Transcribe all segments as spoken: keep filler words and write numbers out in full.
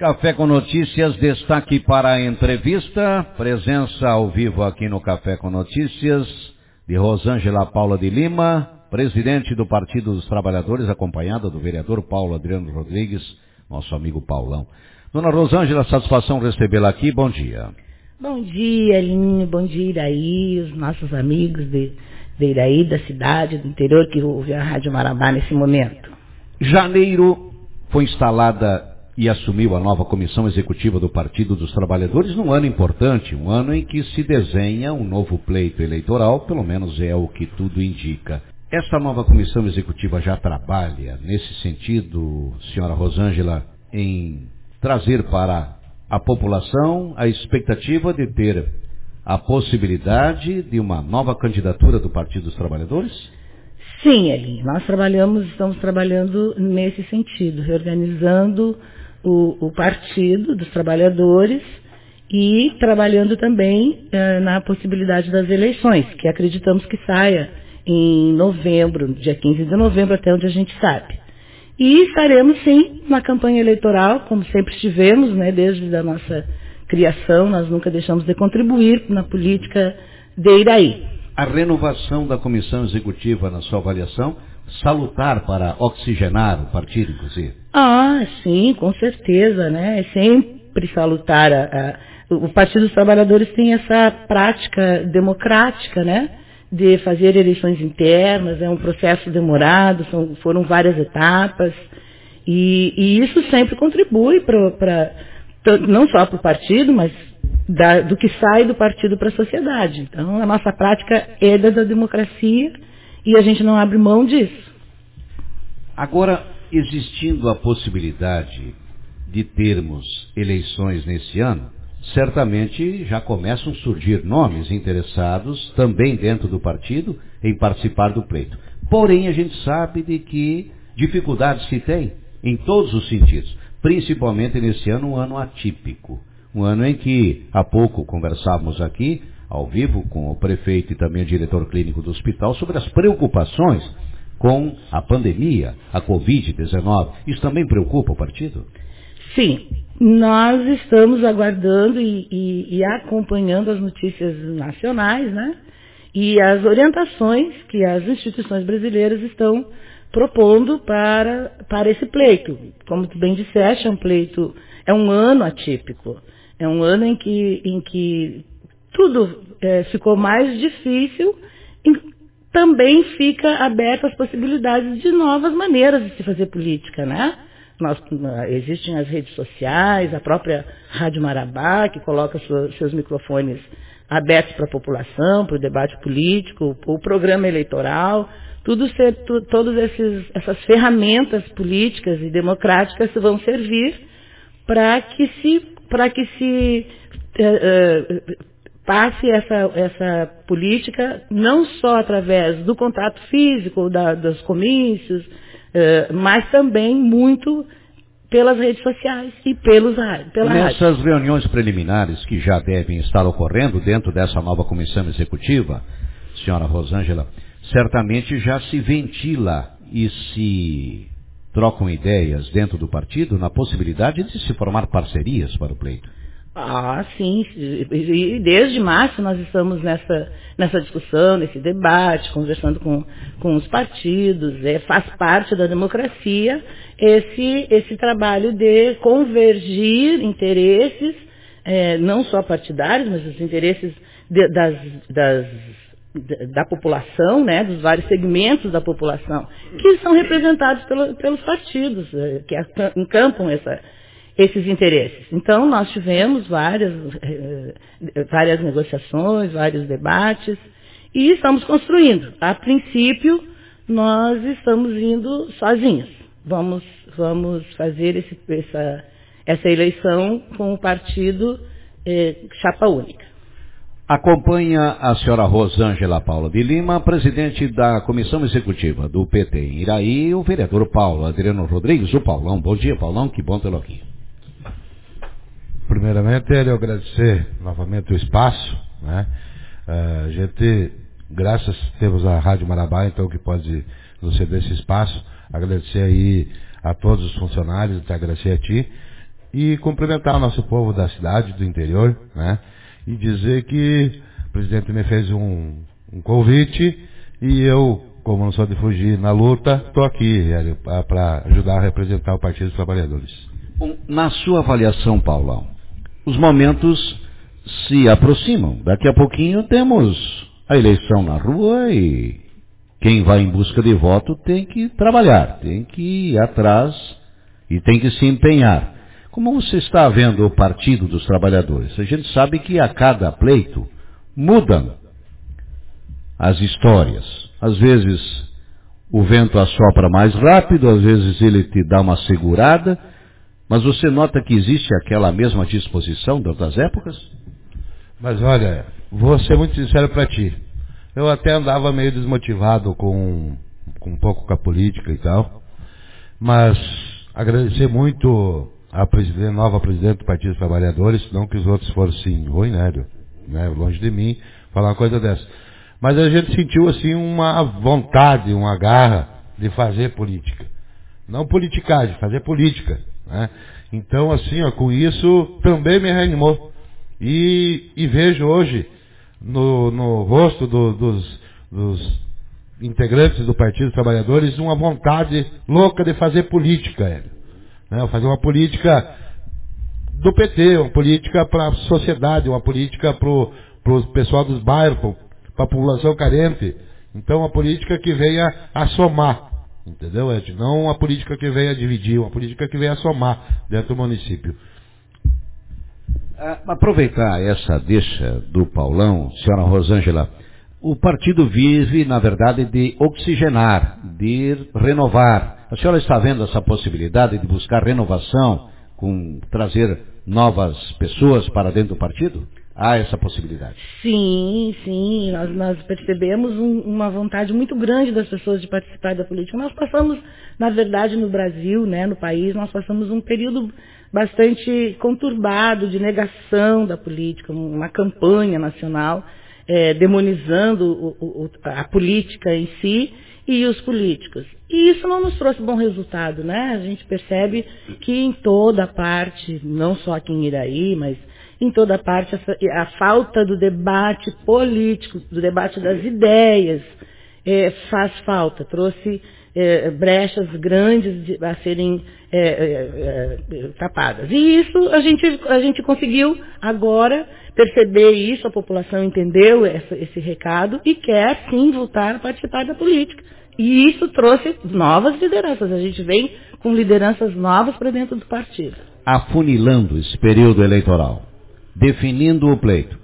Café com Notícias, destaque para a entrevista, presença ao vivo aqui no Café com Notícias, de Rosângela Paula de Lima, presidente do Partido dos Trabalhadores, acompanhada do vereador Paulo Adriano Rodrigues, nosso amigo Paulão. Dona Rosângela, satisfação recebê-la aqui, bom dia. Bom dia, Elinho, bom dia, Iraí, os nossos amigos de, de Iraí, da cidade, do interior, que ouvem a Rádio Marabá nesse momento. Janeiro foi instalada e assumiu a nova Comissão Executiva do Partido dos Trabalhadores num ano importante, um ano em que se desenha um novo pleito eleitoral, pelo menos é o que tudo indica. Esta nova Comissão Executiva já trabalha nesse sentido, senhora Rosângela, em trazer para a população a expectativa de ter a possibilidade de uma nova candidatura do Partido dos Trabalhadores? Sim, Elinho, nós trabalhamos, estamos trabalhando nesse sentido, reorganizando o, o Partido dos Trabalhadores e trabalhando também eh, na possibilidade das eleições, que acreditamos que saia em novembro, dia quinze de novembro, até onde a gente sabe. E estaremos, sim, na campanha eleitoral, como sempre estivemos, né, desde a nossa criação, nós nunca deixamos de contribuir na política de Iraí. A renovação da Comissão Executiva, na sua avaliação, salutar para oxigenar o partido, inclusive? Ah, sim, com certeza, né? É sempre salutar. A, a, o Partido dos Trabalhadores tem essa prática democrática, né? De fazer eleições internas, é um processo demorado, são, foram várias etapas, e, e isso sempre contribui para, não só para o partido, mas da, do que sai do partido para a sociedade. Então, a nossa prática é da democracia e a gente não abre mão disso. Agora, existindo a possibilidade de termos eleições nesse ano, certamente já começam a surgir nomes interessados, também dentro do partido, em participar do pleito. Porém, a gente sabe de que dificuldades se tem, em todos os sentidos, principalmente nesse ano, um ano atípico. Um ano em que, há pouco, conversávamos aqui, ao vivo, com o prefeito e também o diretor clínico do hospital, sobre as preocupações com a pandemia, a covid dezenove. Isso também preocupa o partido? Sim, nós estamos aguardando e, e, e acompanhando as notícias nacionais, né? E as orientações que as instituições brasileiras estão propondo para, para esse pleito. Como tu bem disseste, é um pleito, é um ano atípico. É um ano em que, em que tudo é, ficou mais difícil e também fica aberto às possibilidades de novas maneiras de se fazer política, né? Nós, existem as redes sociais, a própria Rádio Marabá, que coloca seus, seus microfones abertos para a população, para o debate político, o programa eleitoral, tudo ser, tu, todas esses, essas ferramentas políticas e democráticas vão servir para que se, para que se uh, uh, passe essa, essa política não só através do contato físico, da, dos comícios, Uh, mas também muito pelas redes sociais e pelos pela Nessas rádio. reuniões preliminares que já devem estar ocorrendo dentro dessa nova comissão executiva, senhora Rosângela, certamente já se ventila e se trocam ideias dentro do partido na possibilidade de se formar parcerias para o pleito. Ah, sim. E desde março nós estamos nessa, nessa discussão, nesse debate, conversando com, com os partidos. É, faz parte da democracia esse, esse trabalho de convergir interesses, é, não só partidários, mas os interesses de, das, das, da população, né, dos vários segmentos da população, que são representados pelo, pelos partidos, que encampam essa esses interesses. Então, nós tivemos várias, várias negociações, vários debates, e estamos construindo. A princípio, nós estamos indo sozinhos. Vamos, vamos fazer esse, essa, essa eleição com o partido eh, chapa única. Acompanha a senhora Rosângela Paula de Lima, presidente da Comissão Executiva do P T em Iraí, o vereador Paulo Adriano Rodrigues, o Paulão. Bom dia, Paulão, que bom tê-lo aqui. Primeiramente, eu agradecer novamente o espaço, né? A gente, graças, temos a Rádio Marabá, então, que pode nos ceder esse espaço. Agradecer aí a todos os funcionários, agradecer a ti. e cumprimentar o nosso povo da cidade, do interior, né? E dizer que o presidente me fez um, um convite e eu, como não sou de fugir na luta, estou aqui para ajudar a representar o Partido dos Trabalhadores. Bom, na sua avaliação, Paulão, os momentos se aproximam. Daqui a pouquinho temos a eleição na rua e quem vai em busca de voto tem que trabalhar, tem que ir atrás e tem que se empenhar. Como você está vendo o Partido dos Trabalhadores? A gente sabe que a cada pleito mudam as histórias. Às vezes o vento assopra mais rápido, às vezes ele te dá uma segurada, mas você nota que existe aquela mesma disposição de outras épocas? Mas olha, vou ser muito sincero para ti. Eu até andava meio desmotivado com, com um pouco com a política e tal, mas agradecer muito a presidente, nova presidente do Partido dos Trabalhadores, não que os outros fossem ruins, né, né, longe de mim, falar uma coisa dessa. Mas a gente sentiu assim uma vontade, uma garra de fazer política. Não politicagem, fazer política, né? Então assim, ó, com isso também me reanimou. E, e vejo hoje no, no rosto do, dos, dos integrantes do Partido dos Trabalhadores uma vontade louca de fazer política, Hélio. Né? Fazer uma política do P T, uma política para a sociedade, uma política para o pessoal dos bairros, para a população carente. Então uma política que venha a somar, entendeu, Ed? Não uma política que venha a dividir, uma política que venha a somar dentro do município. Aproveitar essa deixa do Paulão, senhora Rosângela, o partido vive, na verdade, de oxigenar, de renovar. A senhora está vendo essa possibilidade de buscar renovação, com trazer novas pessoas para dentro do partido? Há essa possibilidade? Sim, sim. Nós, nós percebemos um, uma vontade muito grande das pessoas de participar da política. Nós passamos, na verdade, no Brasil, né, no país, nós passamos um período bastante conturbado de negação da política, uma campanha nacional é, demonizando o, o, a política em si e os políticos. E isso não nos trouxe bom resultado, né? A gente percebe que em toda parte, não só aqui em Iraí, mas em toda parte, a, a falta do debate político, do debate das ideias, é, faz falta, trouxe é, brechas grandes de, a serem é, é, é, tapadas. E isso a gente, a gente conseguiu agora perceber isso, a população entendeu essa, esse recado e quer sim voltar a participar da política. E isso trouxe novas lideranças, a gente vem com lideranças novas para dentro do partido. Afunilando esse período eleitoral, definindo o pleito,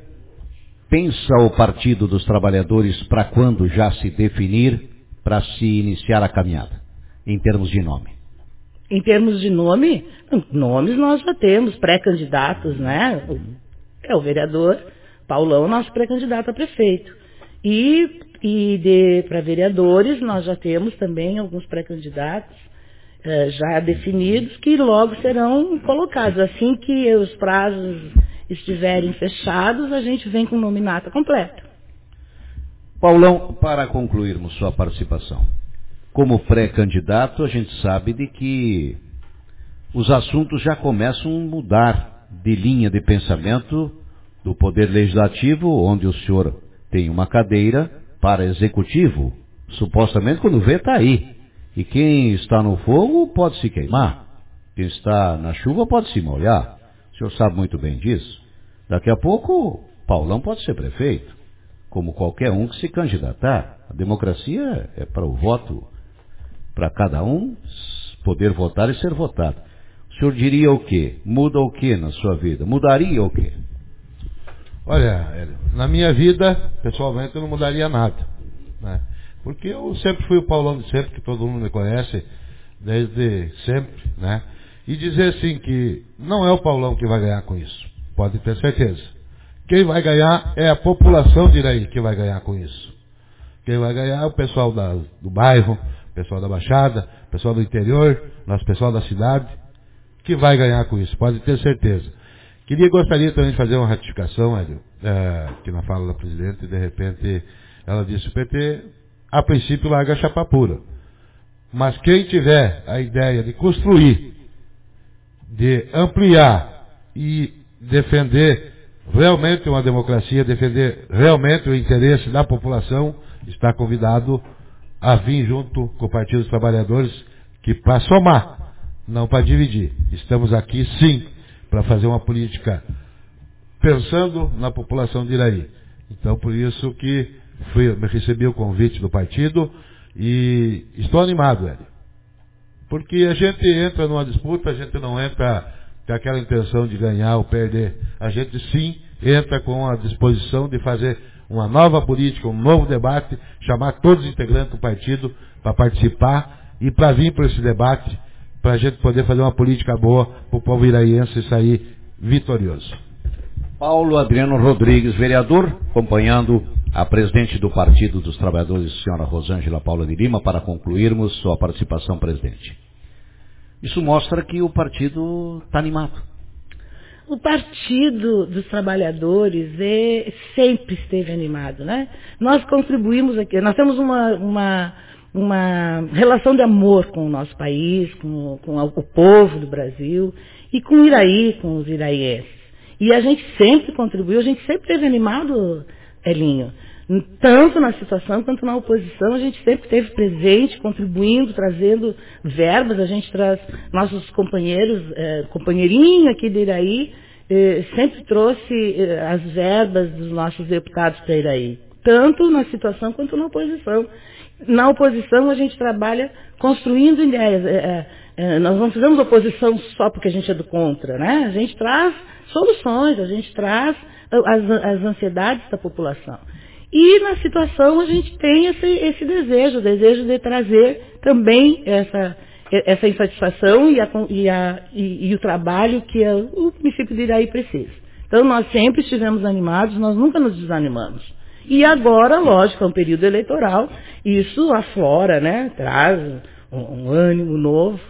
pensa o Partido dos Trabalhadores para quando já se definir, para se iniciar a caminhada, em termos de nome? Em termos de nome, nomes nós já temos, pré-candidatos, né? É o vereador Paulão, nosso pré-candidato a prefeito. E, e para vereadores nós já temos também alguns pré-candidatos eh, já definidos que logo serão colocados. Assim que os prazos estiverem fechados, a gente vem com o nominata completo. Paulão, para concluirmos sua participação, como pré-candidato, a gente sabe de que os assuntos já começam a mudar de linha de pensamento do Poder Legislativo, onde o senhor tem uma cadeira, para Executivo, supostamente quando vê está aí. E quem está no fogo pode se queimar, quem está na chuva pode se molhar. O senhor sabe muito bem disso. Daqui a pouco, Paulão pode ser prefeito, como qualquer um que se candidatar. A democracia é para o voto, para cada um poder votar e ser votado. O senhor diria o quê? Muda o quê na sua vida? Mudaria o quê? Olha, na minha vida, pessoalmente, eu não mudaria nada, né? Porque eu sempre fui o Paulão de sempre, que todo mundo me conhece, desde sempre, né? E dizer assim que não é o Paulão que vai ganhar com isso, pode ter certeza. Quem vai ganhar é a população de Iraí que vai ganhar com isso. Quem vai ganhar é o pessoal da, do bairro, o pessoal da Baixada, o pessoal do interior, nosso pessoal da cidade, que vai ganhar com isso, pode ter certeza. Queria, gostaria também de fazer uma ratificação, Hélio, é, que na fala da presidente, de repente, ela disse o P T, a princípio, larga a chapa pura. Mas quem tiver a ideia de construir, de ampliar e defender realmente uma democracia, defender realmente o interesse da população, está convidado a vir junto com o Partido dos Trabalhadores, que para somar, não para dividir. Estamos aqui sim para fazer uma política pensando na população de Iraí. Então por isso que fui, recebi o convite do partido e estou animado, Hélio. Porque a gente entra numa disputa, a gente não entra com aquela intenção de ganhar ou perder. A gente sim entra com a disposição de fazer uma nova política, um novo debate, chamar todos os integrantes do partido para participar e para vir para esse debate, para a gente poder fazer uma política boa para o povo iraiense sair vitorioso. Paulo Adriano Rodrigues, vereador, acompanhando a presidente do Partido dos Trabalhadores, senhora Rosângela Paula de Lima, para concluirmos sua participação, presidente. Isso mostra que o partido está animado. O Partido dos Trabalhadores é, sempre esteve animado, né? Nós contribuímos aqui, nós temos uma, uma, uma relação de amor com o nosso país, com, com o povo do Brasil e com o Iraí, com os iraienses. E a gente sempre contribuiu, a gente sempre esteve animado, Elinho. Tanto na situação quanto na oposição, a gente sempre esteve presente, contribuindo, trazendo verbas. A gente traz nossos companheiros, eh, companheirinho aqui de Iraí, eh, sempre trouxe eh, as verbas dos nossos deputados para Iraí. Tanto na situação quanto na oposição. Na oposição, a gente trabalha construindo ideias. Eh, eh, nós não fizemos oposição só porque a gente é do contra, né? A gente traz soluções, a gente traz as, as ansiedades da população. E na situação a gente tem esse, esse desejo, o desejo de trazer também essa, essa insatisfação e, a, e, a, e, e o trabalho que a, o município de Iraí precisa. Então nós sempre estivemos animados, nós nunca nos desanimamos. E agora, lógico, é um período eleitoral, isso aflora, né, traz um, um ânimo novo.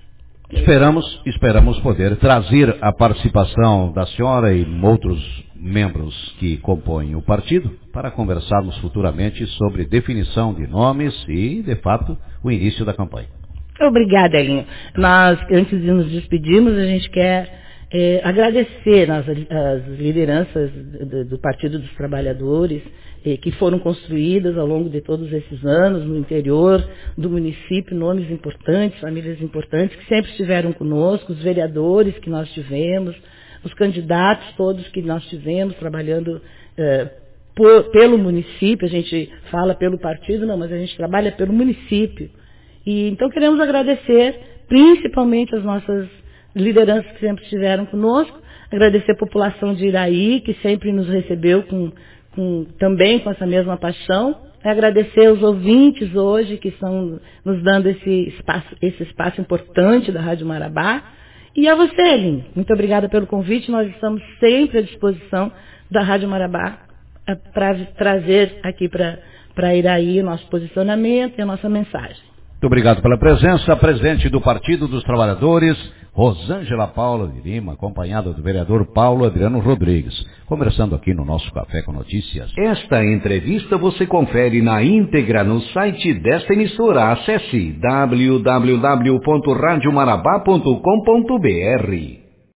Esperamos, esperamos poder trazer a participação da senhora e outros membros que compõem o partido para conversarmos futuramente sobre definição de nomes e, de fato, o início da campanha. Obrigada, Elinho. Nós, antes de nos despedirmos, a gente quer é, agradecer as, as lideranças do, do Partido dos Trabalhadores eh, que foram construídas ao longo de todos esses anos no interior do município, nomes importantes, famílias importantes que sempre estiveram conosco, os vereadores que nós tivemos, os candidatos todos que nós tivemos trabalhando eh, por, pelo município. A gente fala pelo partido, não, mas a gente trabalha pelo município. E então queremos agradecer principalmente as nossas lideranças que sempre estiveram conosco, agradecer a população de Iraí, que sempre nos recebeu com, com, também com essa mesma paixão, agradecer os ouvintes hoje que estão nos dando esse espaço, esse espaço importante da Rádio Marabá. E a você, Elinho, muito obrigada pelo convite. Nós estamos sempre à disposição da Rádio Marabá para trazer aqui para Iraí o nosso posicionamento e a nossa mensagem. Muito obrigado pela presença. Presidente do Partido dos Trabalhadores, Rosângela Paula de Lima, acompanhada do vereador Paulo Adriano Rodrigues, conversando aqui no nosso Café com Notícias. Esta entrevista você confere na íntegra no site desta emissora. Acesse w w w ponto rádio marabá ponto com ponto b r.